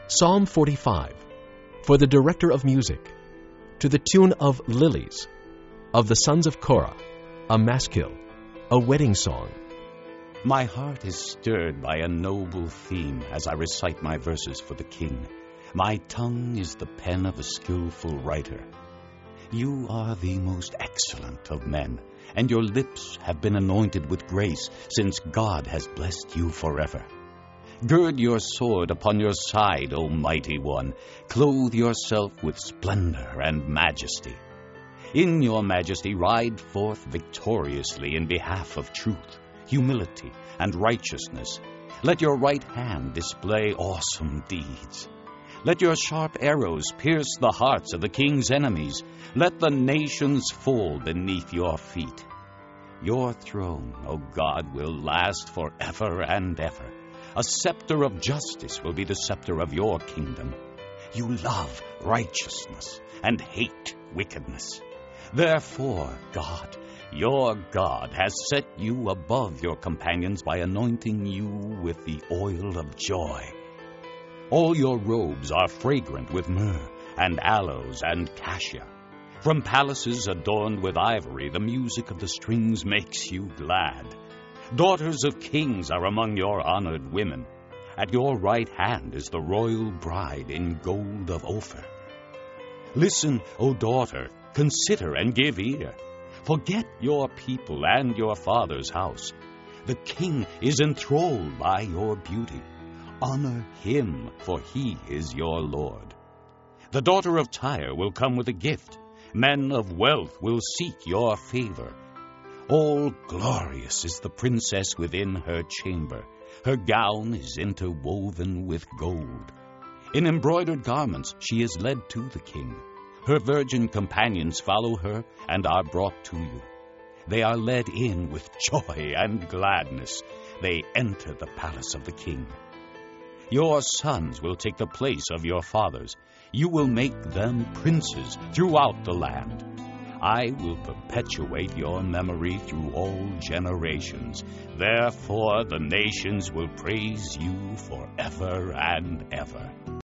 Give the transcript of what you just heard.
Psalm 45, for the director of music, to the tune of Lilies, of the sons of Korah, a maskil, a wedding song. My heart is stirred by a noble theme as I recite my verses for the king. My tongue is the pen of a skillful writer. You are the most excellent of men, and your lips have been anointed with grace, since God has blessed you forever. Gird your sword upon your side, O mighty one. Clothe yourself with splendor and majesty. In your majesty ride forth victoriously in behalf of truth, humility, and righteousness. Let your right hand display awesome deeds. Let your sharp arrows pierce the hearts of the king's enemies. Let the nations fall beneath your feet. Your throne, O God, will last forever and ever. A scepter of justice will be the scepter of your kingdom. You love righteousness and hate wickedness. Therefore, God, your God, has set you above your companions by anointing you with the oil of joy. All your robes are fragrant with myrrh and aloes and cassia. From palaces adorned with ivory, the music of the strings makes you glad. Daughters of kings are among your honored women. At your right hand is the royal bride in gold of Ophir. Listen, O daughter, consider and give ear. Forget your people and your father's house. The king is enthralled by your beauty. Honor him, for he is your Lord. The daughter of Tyre will come with a gift. Men of wealth will seek your favor. All glorious is the princess within her chamber. Her gown is interwoven with gold. In embroidered garments she is led to the king. Her virgin companions follow her and are brought to you. They are led in with joy and gladness. They enter the palace of the king. Your sons will take the place of your fathers. You will make them princes throughout the land. I will perpetuate your memory through all generations. Therefore the nations will praise you forever and ever.